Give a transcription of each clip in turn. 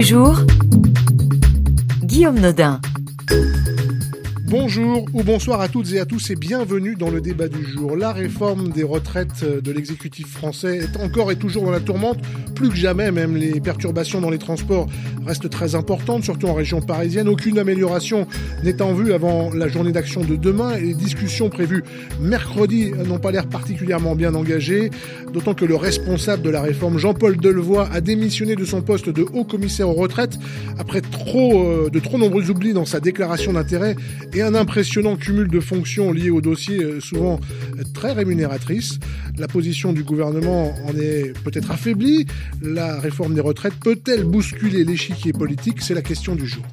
jour, Guillaume Nodin. Bonjour ou bonsoir à toutes et à tous et bienvenue dans le débat du jour. La réforme des retraites de l'exécutif français est encore et toujours dans la tourmente. Plus que jamais, même les perturbations dans les transports restent très importantes, surtout en région parisienne. Aucune amélioration n'est en vue avant la journée d'action de demain et les discussions prévues mercredi n'ont pas l'air particulièrement bien engagées. D'autant que le responsable de la réforme, Jean-Paul Delevoye, a démissionné de son poste de haut commissaire aux retraites après de trop nombreux oublis dans sa déclaration d'intérêt et un impressionnant cumul de fonctions liées au dossier souvent très rémunératrices. La position du gouvernement en est peut-être affaiblie. La réforme des retraites peut-elle bousculer l'échiquier politique ? C'est la question du jour.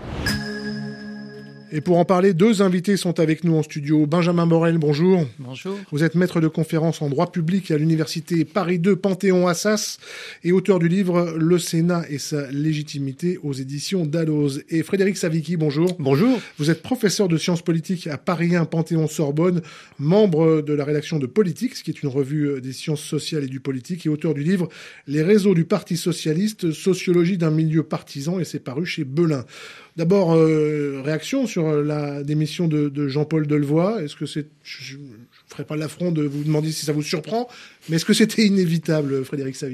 Et pour en parler, deux invités sont avec nous en studio. Benjamin Morel, bonjour. Bonjour. Vous êtes maître de conférences en droit public à l'université Paris 2 Panthéon-Assas et auteur du livre « Le Sénat et sa légitimité » aux éditions Dalloz. Et Frédéric Savicki, bonjour. Bonjour. Vous êtes professeur de sciences politiques à Paris 1 Panthéon-Sorbonne, membre de la rédaction de Politique, ce qui est une revue des sciences sociales et du politique, et auteur du livre « Les réseaux du Parti socialiste, sociologie d'un milieu partisan » et c'est paru chez Belin. D'abord, réaction sur la démission de Jean-Paul Delevoye. Est-ce que je ne ferai pas l'affront de vous demander si ça vous surprend, mais est-ce que c'était inévitable, Frédéric Savicki ?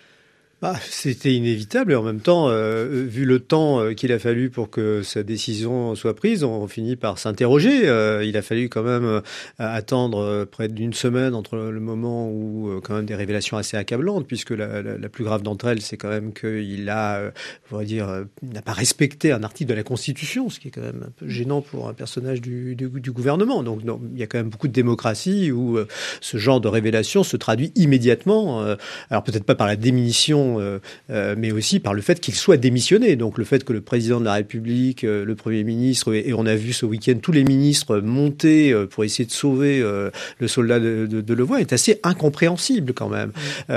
C'était inévitable et en même temps, vu le temps qu'il a fallu pour que sa décision soit prise, on finit par s'interroger. Il a fallu quand même attendre près d'une semaine entre le moment où quand même des révélations assez accablantes, puisque la plus grave d'entre elles, c'est quand même qu'il a, n'a pas respecté un article de la Constitution, ce qui est quand même un peu gênant pour un personnage du gouvernement. Donc non, il y a quand même beaucoup de démocratie où ce genre de révélation se traduit immédiatement. Alors peut-être pas par la démission, mais aussi par le fait qu'il soit démissionné. Donc le fait que le président de la République, le Premier ministre, et on a vu ce week-end tous les ministres monter pour essayer de sauver le soldat de Delevoye est assez incompréhensible quand même.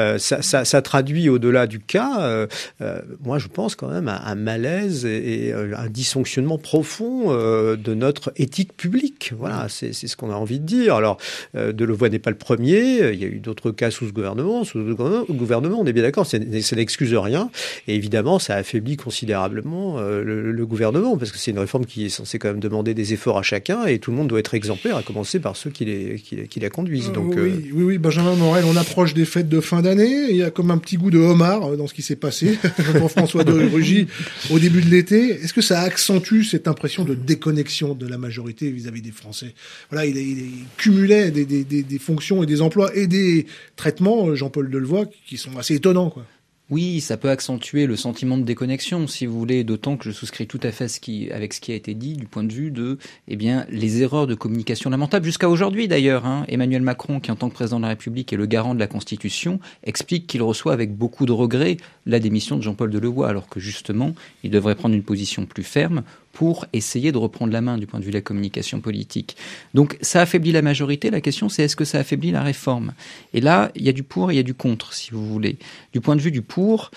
Ça traduit au-delà du cas, moi je pense quand même un malaise et un dysfonctionnement profond de notre éthique publique. Voilà, c'est ce qu'on a envie de dire. Alors Delevoye n'est pas le premier, il y a eu d'autres cas sous ce gouvernement. Sous le gouvernement, on est bien d'accord, ça n'excuse rien. Et évidemment, ça affaiblit considérablement le gouvernement, parce que c'est une réforme qui est censée quand même demander des efforts à chacun, et tout le monde doit être exemplaire, à commencer par ceux qui la conduisent. Donc, oui, Benjamin Morel, on approche des fêtes de fin d'année. Il y a comme un petit goût de homard dans ce qui s'est passé pour François de Rugy au début de l'été. Est-ce que ça accentue cette impression de déconnexion de la majorité vis-à-vis des Français ? Voilà, il cumulait des fonctions et des emplois et des traitements, Jean-Paul Delevoye, qui sont assez étonnants, quoi. Oui, ça peut accentuer le sentiment de déconnexion, si vous voulez, d'autant que je souscris tout à fait avec ce qui a été dit du point de vue de, les erreurs de communication lamentables. Jusqu'à aujourd'hui, d'ailleurs, Emmanuel Macron, qui en tant que président de la République est le garant de la Constitution, explique qu'il reçoit avec beaucoup de regret la démission de Jean-Paul Delevoye, alors que justement, il devrait prendre une position plus ferme pour essayer de reprendre la main du point de vue de la communication politique. Donc ça affaiblit la majorité, la question c'est est-ce que ça affaiblit la réforme ? Et là, il y a du pour et il y a du contre, si vous voulez. Du point de vue du pour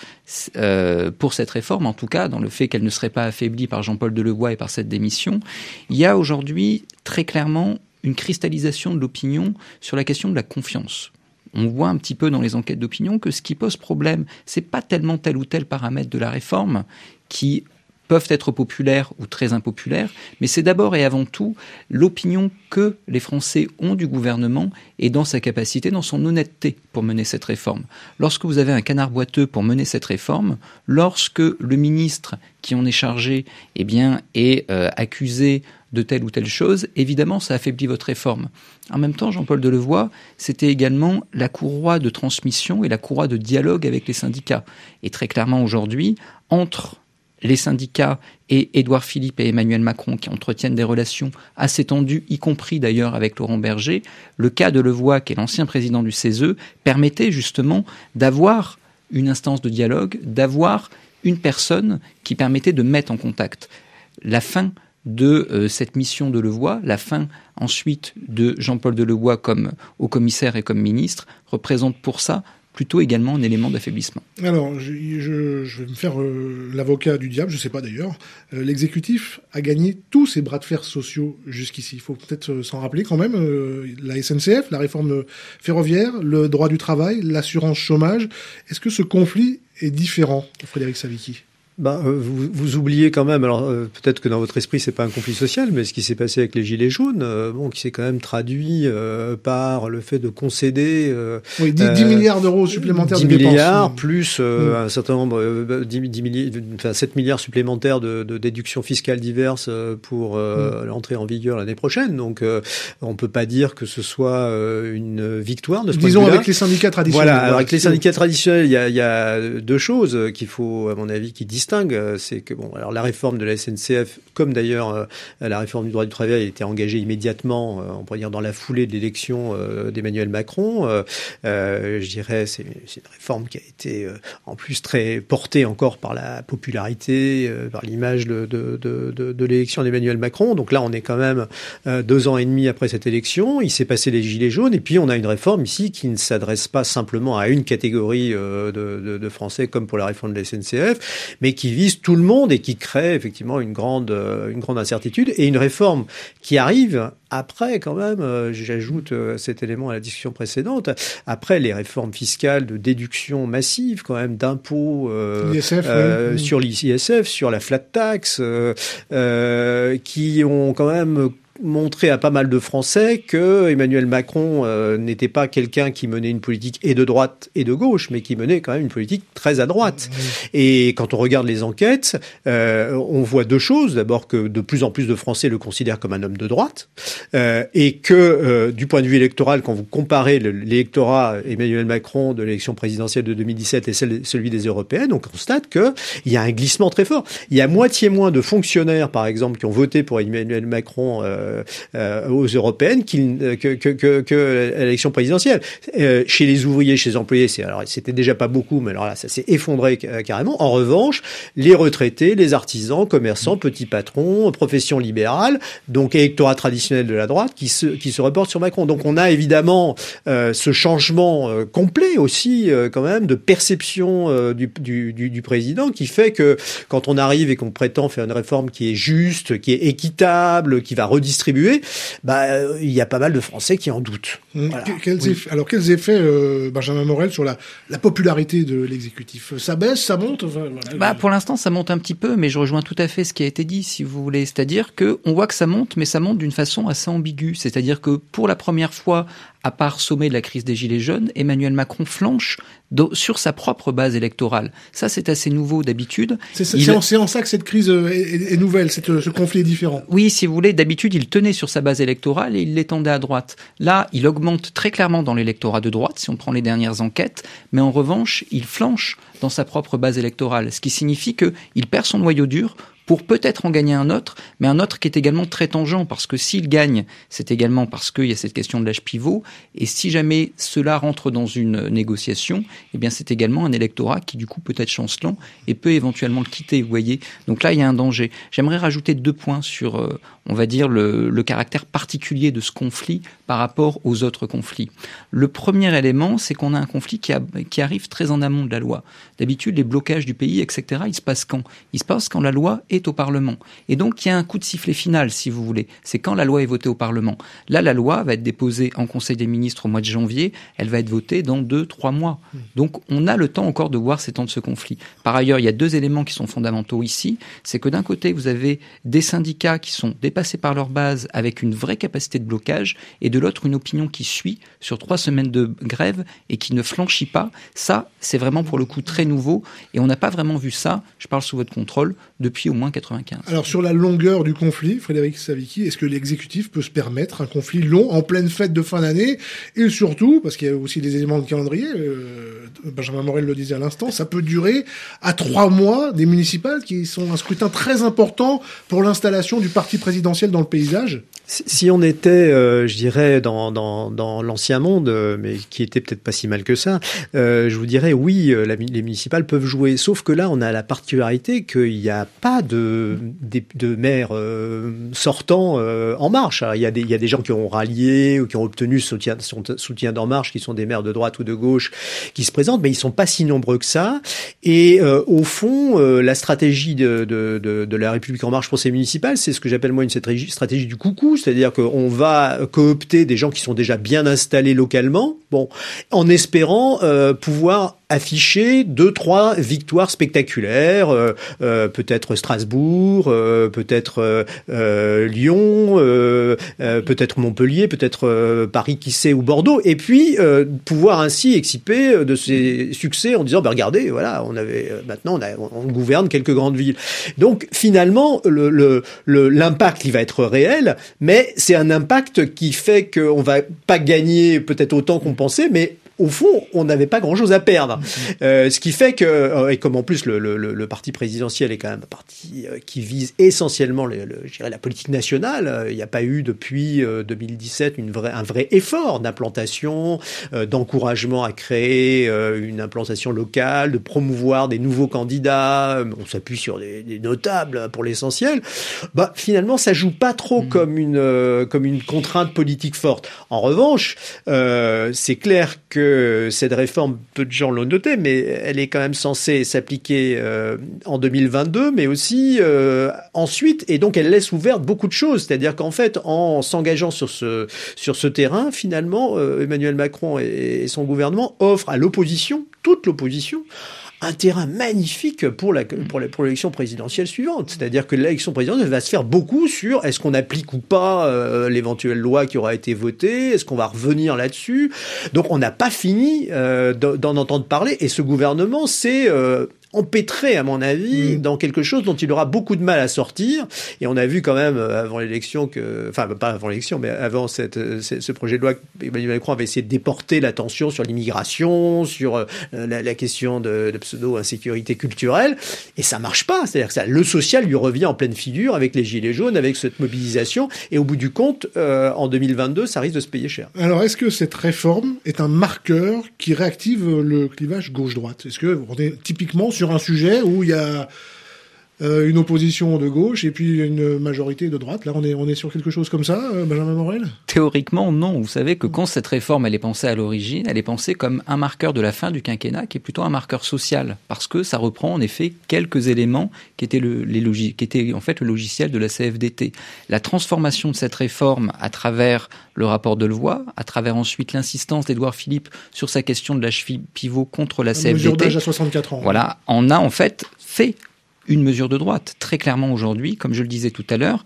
cette réforme, en tout cas, dans le fait qu'elle ne serait pas affaiblie par Jean-Paul Delevoye et par cette démission, il y a aujourd'hui très clairement une cristallisation de l'opinion sur la question de la confiance. On voit un petit peu dans les enquêtes d'opinion que ce qui pose problème, c'est pas tellement tel ou tel paramètre de la réforme qui peuvent être populaires ou très impopulaires, mais c'est d'abord et avant tout l'opinion que les Français ont du gouvernement et dans sa capacité, dans son honnêteté pour mener cette réforme. Lorsque vous avez un canard boiteux pour mener cette réforme, lorsque le ministre qui en est chargé est accusé de telle ou telle chose, évidemment, ça affaiblit votre réforme. En même temps, Jean-Paul Delevoye, c'était également la courroie de transmission et la courroie de dialogue avec les syndicats. Et très clairement aujourd'hui, entre les syndicats et Édouard Philippe et Emmanuel Macron qui entretiennent des relations assez tendues, y compris d'ailleurs avec Laurent Berger, le cas de Delevoye, qui est l'ancien président du CESE, permettait justement d'avoir une instance de dialogue, d'avoir une personne qui permettait de mettre en contact. La fin de cette mission de Delevoye, la fin ensuite de Jean-Paul Delevoye comme haut commissaire et comme ministre, représente pour ça plutôt également un élément d'affaiblissement. Alors, je vais me faire l'avocat du diable, je ne sais pas d'ailleurs. L'exécutif a gagné tous ses bras de fer sociaux jusqu'ici. Il faut peut-être s'en rappeler quand même. La SNCF, la réforme ferroviaire, le droit du travail, l'assurance chômage. Est-ce que ce conflit est différent, Frédéric Savicki ? Vous oubliez quand même, alors peut-être que dans votre esprit c'est pas un conflit social, mais ce qui s'est passé avec les Gilets jaunes, qui s'est quand même traduit par le fait de concéder 10 milliards d'euros supplémentaires 10 de dépenses. milliards plus un certain nombre 7 milliards supplémentaires de déductions fiscales diverses pour l'entrée en vigueur l'année prochaine. Donc on peut pas dire que ce soit une victoire de ce point de vue-là. Disons avec les syndicats traditionnels. Voilà, alors avec les syndicats traditionnels, il y a deux choses qu'il faut, à mon avis, qui distinguent. C'est que alors la réforme de la SNCF, comme d'ailleurs la réforme du droit du travail, a été engagée immédiatement, on pourrait dire dans la foulée de l'élection d'Emmanuel Macron. Je dirais c'est une réforme qui a été en plus très portée encore par la popularité, par l'image de l'élection d'Emmanuel Macron. Donc là, on est quand même 2 ans et demi après cette élection. Il s'est passé les Gilets jaunes et puis on a une réforme ici qui ne s'adresse pas simplement à une catégorie de Français comme pour la réforme de la SNCF, mais qui vise tout le monde et qui crée effectivement une grande incertitude et une réforme qui arrive après quand même, j'ajoute cet élément à la discussion précédente, après les réformes fiscales de déduction massive quand même d'impôts sur l'ISF, sur la flat tax, qui ont quand même montrer à pas mal de Français que Emmanuel Macron n'était pas quelqu'un qui menait une politique et de droite et de gauche, mais qui menait quand même une politique très à droite. Et quand on regarde les enquêtes, on voit deux choses. D'abord que de plus en plus de Français le considèrent comme un homme de droite, et que du point de vue électoral, quand vous comparez l'électorat Emmanuel Macron de l'élection présidentielle de 2017 et celui des européennes, on constate que il y a un glissement très fort. Il y a moitié moins de fonctionnaires, par exemple, qui ont voté pour Emmanuel Macron aux européennes que à l'élection présidentielle. Chez les ouvriers, chez les employés, c'était déjà pas beaucoup, mais alors là, ça s'est effondré carrément. En revanche, les retraités, les artisans, commerçants, petits patrons, professions libérales, donc électorat traditionnel de la droite, qui se reportent sur Macron. Donc on a évidemment ce changement complet aussi, quand même, de perception du président, qui fait que quand on arrive et qu'on prétend faire une réforme qui est juste, qui est équitable, qui va redistribuer, il y a pas mal de Français qui en doutent. Voilà. Quels effets, Benjamin Morel, sur la popularité de l'exécutif? Ça baisse, ça monte? Pour l'instant, ça monte un petit peu, mais je rejoins tout à fait ce qui a été dit, si vous voulez. C'est-à-dire que on voit que ça monte, mais ça monte d'une façon assez ambiguë. C'est-à-dire que pour la première fois, à part sommet de la crise des Gilets jaunes, Emmanuel Macron flanche sur sa propre base électorale. Ça, c'est assez nouveau d'habitude. C'est en ça que cette crise est nouvelle, ce conflit est différent. Oui, si vous voulez, d'habitude, il tenait sur sa base électorale et il l'étendait à droite. Là, il augmente très clairement dans l'électorat de droite, si on prend les dernières enquêtes, mais en revanche, il flanche dans sa propre base électorale, ce qui signifie qu'il perd son noyau dur pour peut-être en gagner un autre, mais un autre qui est également très tangent, parce que s'il gagne, c'est également parce qu'il y a cette question de l'âge pivot, et si jamais cela rentre dans une négociation, eh bien c'est également un électorat qui du coup peut être chancelant et peut éventuellement le quitter, vous voyez. Donc là, il y a un danger. J'aimerais rajouter 2 points sur, on va dire, le caractère particulier de ce conflit par rapport aux autres conflits. Le premier élément, c'est qu'on a un conflit qui arrive très en amont de la loi. D'habitude, les blocages du pays, etc., ils se passent quand ? Ils se passent quand la loi est au Parlement. Et donc, il y a un coup de sifflet final, si vous voulez. C'est quand la loi est votée au Parlement. Là, la loi va être déposée en Conseil des ministres au mois de janvier. Elle va être votée dans 2-3 mois. Donc, on a le temps encore de voir s'étendre ce conflit. Par ailleurs, il y a 2 éléments qui sont fondamentaux ici. C'est que d'un côté, vous avez des syndicats qui sont dépassés par leur base avec une vraie capacité de blocage, et de l'autre, une opinion qui suit sur 3 semaines de grève et qui ne flanchit pas. Ça, c'est vraiment pour le coup très nouveau, et on n'a pas vraiment vu ça, je parle sous votre contrôle, depuis au moins 95. Alors sur la longueur du conflit, Frédéric Savicki, est-ce que l'exécutif peut se permettre un conflit long en pleine fête de fin d'année? Et surtout, parce qu'il y a aussi des éléments de calendrier, Benjamin Morel le disait à l'instant, ça peut durer à 3 mois des municipales qui sont un scrutin très important pour l'installation du parti présidentiel dans le paysage. Si on était, je dirais, dans l'ancien monde, mais qui était peut-être pas si mal que ça, je vous dirais oui, les municipales peuvent jouer. Sauf que là, on a la particularité qu'il n'y a pas de maires sortants en marche. Alors, il y a des gens qui ont rallié ou qui ont obtenu soutien d'En Marche, qui sont des maires de droite ou de gauche, qui se présentent, mais ils sont pas si nombreux que ça. Et au fond, la stratégie de la République En Marche pour ces municipales, c'est ce que j'appelle moi une stratégie du coucou. C'est-à-dire qu'on va coopter des gens qui sont déjà bien installés localement, en espérant pouvoir afficher 2-3 victoires spectaculaires, peut-être Strasbourg, peut-être Lyon, peut-être Montpellier, peut-être Paris, qui sait, ou Bordeaux, et puis pouvoir ainsi exciper de ces succès en disant regardez, voilà, maintenant on gouverne quelques grandes villes. Donc finalement l'impact il va être réel, mais c'est un impact qui fait qu'on va pas gagner peut-être autant qu'on pensait, mais au fond, on n'avait pas grand-chose à perdre. Ce qui fait que, et comme en plus le parti présidentiel est quand même un parti qui vise essentiellement, je dirais, la politique nationale. Il n'y a pas eu depuis 2017 un vrai effort d'implantation, d'encouragement à créer une implantation locale, de promouvoir des nouveaux candidats. On s'appuie sur des notables pour l'essentiel. Finalement, ça joue pas trop comme une contrainte politique forte. En revanche, c'est clair que cette réforme, peu de gens l'ont noté, mais elle est quand même censée s'appliquer en 2022, mais aussi ensuite, et donc elle laisse ouverte beaucoup de choses. C'est-à-dire qu'en fait, en s'engageant sur ce terrain, finalement, Emmanuel Macron et son gouvernement offrent à l'opposition, toute l'opposition, un terrain magnifique pour l'élection présidentielle suivante. C'est-à-dire que l'élection présidentielle va se faire beaucoup sur est-ce qu'on applique ou pas l'éventuelle loi qui aura été votée, est-ce qu'on va revenir là-dessus. Donc on n'a pas fini d'en entendre parler, et ce gouvernement s'est empêtré, à mon avis, dans quelque chose dont il aura beaucoup de mal à sortir. Et on a vu quand même avant l'élection pas avant l'élection, mais avant ce projet de loi, Emmanuel Macron avait essayé de déporter l'attention sur l'immigration, sur la question de pseudo-insécurité culturelle, et ça marche pas. C'est-à-dire que le social lui revient en pleine figure avec les gilets jaunes, avec cette mobilisation, et au bout du compte, en 2022, ça risque de se payer cher. Alors, est-ce que cette réforme est un marqueur qui réactive le clivage gauche-droite? Est-ce que on est typiquement sur un sujet où il y a une opposition de gauche et puis une majorité de droite? Là, on est sur quelque chose comme ça, Benjamin Morel? Théoriquement, non. Vous savez que quand cette réforme, elle est pensée à l'origine, elle est pensée comme un marqueur de la fin du quinquennat, qui est plutôt un marqueur social, parce que ça reprend en effet quelques éléments qui étaient en fait le logiciel de la CFDT. La transformation de cette réforme à travers le rapport Delevoye, à travers ensuite l'insistance d'Édouard Philippe sur sa question de l'âge pivot contre la CFDT. Mesure d'âge à 64 ans. Voilà, on a en fait fait une mesure de droite. Très clairement aujourd'hui, comme je le disais tout à l'heure,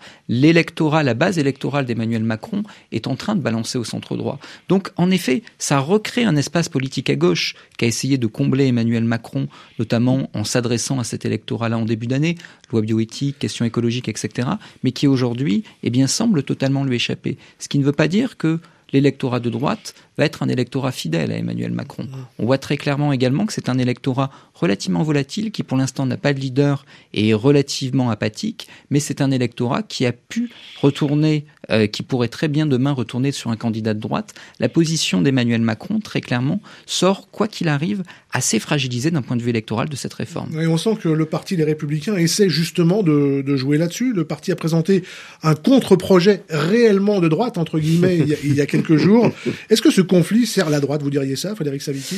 la base électorale d'Emmanuel Macron est en train de balancer au centre droit. Donc, en effet, ça recrée un espace politique à gauche qu'a essayé de combler Emmanuel Macron, notamment en s'adressant à cet électorat-là en début d'année, loi bioéthique, questions écologiques, etc., mais qui aujourd'hui, semble totalement lui échapper. Ce qui ne veut pas dire que l'électorat de droite va être un électorat fidèle à Emmanuel Macron. On voit très clairement également que c'est un électorat relativement volatile, qui pour l'instant n'a pas de leader et est relativement apathique, mais c'est un électorat qui a pu retourner, qui pourrait très bien demain retourner sur un candidat de droite. La position d'Emmanuel Macron, très clairement, sort, quoi qu'il arrive, assez fragilisée d'un point de vue électoral de cette réforme. Et on sent que le parti Les Républicains essaie justement de jouer là-dessus. Le parti a présenté un contre-projet réellement de droite, entre guillemets, il y a quelques jours. Est-ce que ce conflit sert la droite, vous diriez ça, Frédéric Savicki?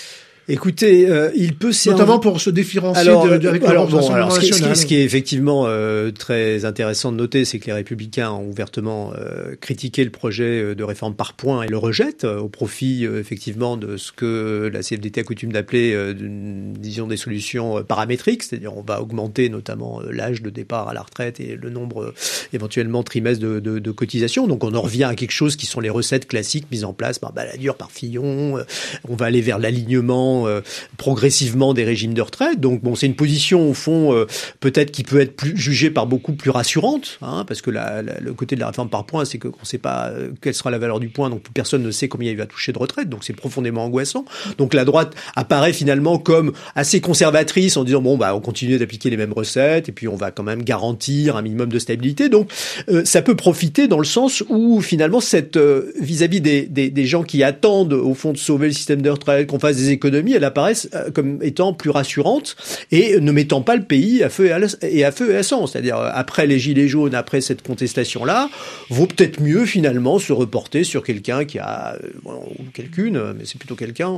Écoutez, il peut notamment pour se différencier avec le Rassemblement national. Ce qui est effectivement très intéressant de noter, c'est que les Républicains ont ouvertement critiqué le projet de réforme par points et le rejettent au profit effectivement de ce que la CFDT a coutume d'appeler, disons, des solutions paramétriques, c'est-à-dire on va augmenter notamment l'âge de départ à la retraite et le nombre éventuellement trimestres de cotisation. Donc on en revient à quelque chose qui sont les recettes classiques mises en place par Balladur, par Fillon. On va aller vers l'alignement progressivement des régimes de retraite. Donc bon, c'est une position au fond peut-être qui peut être jugée par beaucoup plus rassurante, parce que le côté de la réforme par points, c'est qu'on ne sait pas quelle sera la valeur du point, donc personne ne sait combien il va toucher de retraite, donc c'est profondément angoissant. Donc la droite apparaît finalement comme assez conservatrice en disant on continue d'appliquer les mêmes recettes et puis on va quand même garantir un minimum de stabilité. Donc ça peut profiter dans le sens où finalement cette vis-à-vis des gens qui attendent au fond de sauver le système de retraite, qu'on fasse des économies, elle apparaît comme étant plus rassurante et ne mettant pas le pays à feu et à sang. C'est-à-dire, après les gilets jaunes, après cette contestation-là, vaut peut-être mieux finalement se reporter sur quelqu'un qui a, ou quelqu'une, mais c'est plutôt quelqu'un,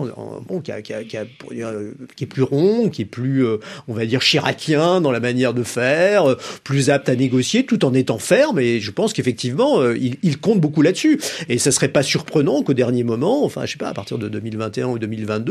qui est plus rond, qui est plus, on va dire, chiracien dans la manière de faire, plus apte à négocier, tout en étant ferme. Et je pense qu'effectivement, il compte beaucoup là-dessus. Et ça serait pas surprenant qu'au dernier moment, enfin, je sais pas, à partir de 2021 ou 2022, finalement,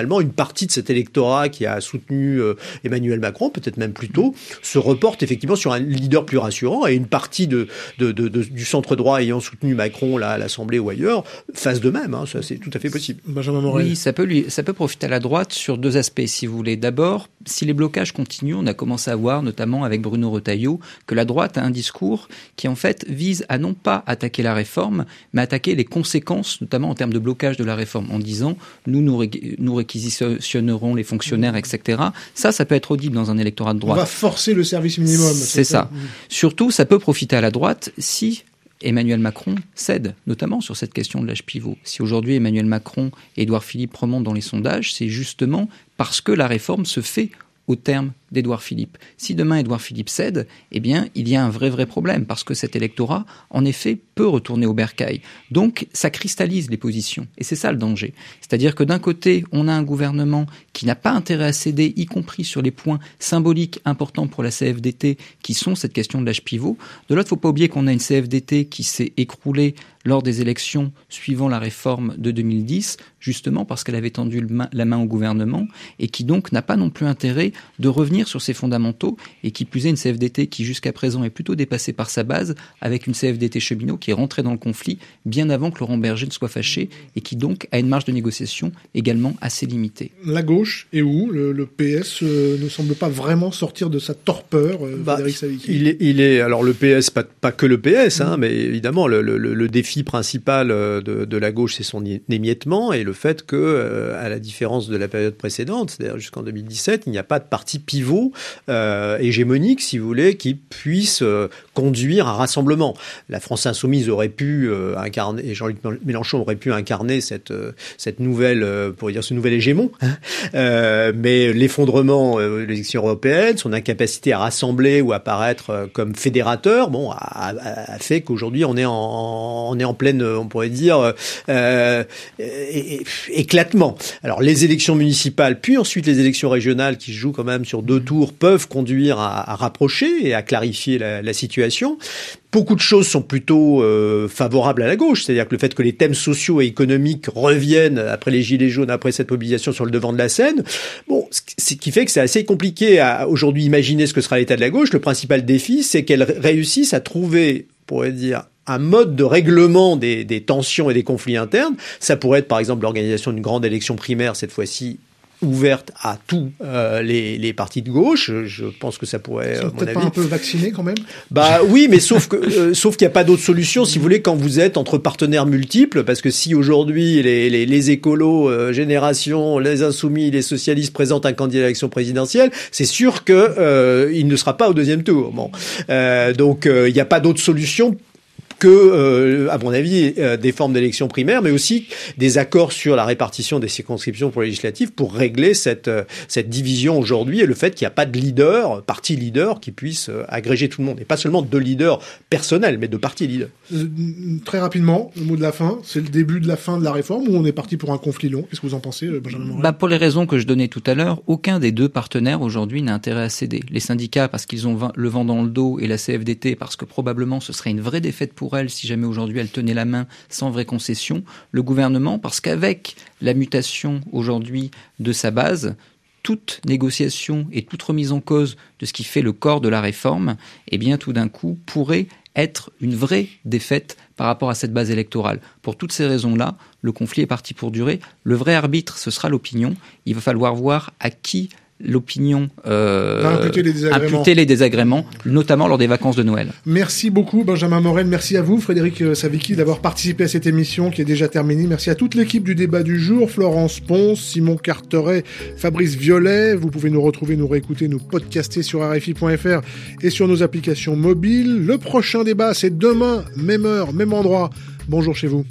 finalement, une partie de cet électorat qui a soutenu Emmanuel Macron, peut-être même plus tôt, se reporte effectivement sur un leader plus rassurant, et une partie du centre droit ayant soutenu Macron là, à l'Assemblée ou ailleurs fasse de même. Ça, c'est tout à fait possible. Benjamin Morel. Oui, ça peut profiter à la droite sur deux aspects, si vous voulez. D'abord, si les blocages continuent, on a commencé à voir, notamment avec Bruno Retailleau, que la droite a un discours qui en fait vise à non pas attaquer la réforme, mais attaquer les conséquences, notamment en termes de blocage de la réforme, en disant nous réquisitionnerons les fonctionnaires, etc. Ça peut être audible dans un électorat de droite. On va forcer le service minimum. C'est ça. Surtout, ça peut profiter à la droite si Emmanuel Macron cède, notamment sur cette question de l'âge pivot. Si aujourd'hui Emmanuel Macron et Édouard Philippe remontent dans les sondages, c'est justement parce que la réforme se fait au terme d'Édouard Philippe. Si demain Édouard Philippe cède, eh bien, il y a un vrai problème, parce que cet électorat, en effet, peut retourner au bercail. Donc, ça cristallise les positions. Et c'est ça le danger. C'est-à-dire que d'un côté, on a un gouvernement qui n'a pas intérêt à céder, y compris sur les points symboliques importants pour la CFDT, qui sont cette question de l'âge pivot. De l'autre, il ne faut pas oublier qu'on a une CFDT qui s'est écroulée lors des élections suivant la réforme de 2010, justement parce qu'elle avait tendu la main au gouvernement, et qui donc n'a pas non plus intérêt de revenir sur ses fondamentaux, et qui plus est une CFDT qui jusqu'à présent est plutôt dépassée par sa base, avec une CFDT cheminot qui est rentrée dans le conflit bien avant que Laurent Berger ne soit fâché, et qui donc a une marge de négociation également assez limitée. La gauche est où ? Le PS ne semble pas vraiment sortir de sa torpeur, Frédéric Savicki. Il est alors le PS, pas que le PS, mais évidemment le défi principal de la gauche, c'est son émiettement, et le fait que, à la différence de la période précédente, c'est-à-dire jusqu'en 2017, il n'y a pas de parti pivot hégémonique, si vous voulez, qui puisse conduire un rassemblement. La France insoumise aurait pu incarner, et Jean-Luc Mélenchon aurait pu incarner cette nouvelle, pour dire ce nouvel hégémon, mais l'effondrement de l'élection européenne, son incapacité à rassembler ou à apparaître comme fédérateur, a fait qu'aujourd'hui on est en pleine, on pourrait dire, éclatement. Alors les élections municipales, puis ensuite les élections régionales qui se jouent quand même sur 2 tours, peuvent conduire à rapprocher et à clarifier la situation. Beaucoup de choses sont plutôt favorables à la gauche, c'est-à-dire que le fait que les thèmes sociaux et économiques reviennent après les Gilets jaunes, après cette mobilisation sur le devant de la scène, ce qui fait que c'est assez compliqué à aujourd'hui imaginer ce que sera l'état de la gauche. Le principal défi, c'est qu'elle réussisse à trouver, on pourrait dire, un mode de règlement des tensions et des conflits internes. Ça pourrait être par exemple l'organisation d'une grande élection primaire, cette fois-ci ouverte à tous les partis de gauche. Je pense que ça pourrait, Ils sont peut-être pas un peu vaccinés quand même. Oui, mais sauf qu'il n'y a pas d'autre solution, si vous voulez, quand vous êtes entre partenaires multiples, parce que si aujourd'hui les écolos, Génération, les Insoumis, les socialistes présentent un candidat à l'élection présidentielle, c'est sûr que il ne sera pas au deuxième tour. Donc il n'y a pas d'autre solution que, à mon avis, des formes d'élection primaire, mais aussi des accords sur la répartition des circonscriptions pour les législatives pour régler cette division aujourd'hui et le fait qu'il n'y a pas de parti leader qui puisse agréger tout le monde. Et pas seulement de leaders personnels, mais de parti leader. Très rapidement, le mot de la fin, c'est le début de la fin de la réforme ou on est parti pour un conflit long ? Qu'est-ce que vous en pensez, Benjamin Morel ? Pour les raisons que je donnais tout à l'heure, aucun des deux partenaires aujourd'hui n'a intérêt à céder. Les syndicats parce qu'ils ont le vent dans le dos et la CFDT parce que probablement ce serait une vraie défaite pour elle si jamais aujourd'hui elle tenait la main sans vraie concession. Le gouvernement parce qu'avec la mutation aujourd'hui de sa base, toute négociation et toute remise en cause de ce qui fait le corps de la réforme, tout d'un coup pourrait être une vraie défaite par rapport à cette base électorale. Pour toutes ces raisons-là, le conflit est parti pour durer. Le vrai arbitre, ce sera l'opinion. Il va falloir voir à qui l'opinion imputer les désagréments, notamment lors des vacances de Noël. Merci beaucoup Benjamin Morel, merci à vous Frédéric Savicki d'avoir participé à cette émission qui est déjà terminée. Merci à toute l'équipe du débat du jour, Florence Ponce, Simon Carteret, Fabrice Violet. Vous pouvez nous retrouver, nous réécouter, nous podcaster sur RFI.fr et sur nos applications mobiles. Le prochain débat, c'est demain, même heure, même endroit. Bonjour chez vous.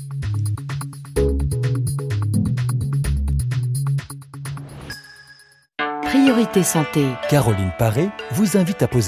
Priorité santé. Caroline Paré vous invite à poser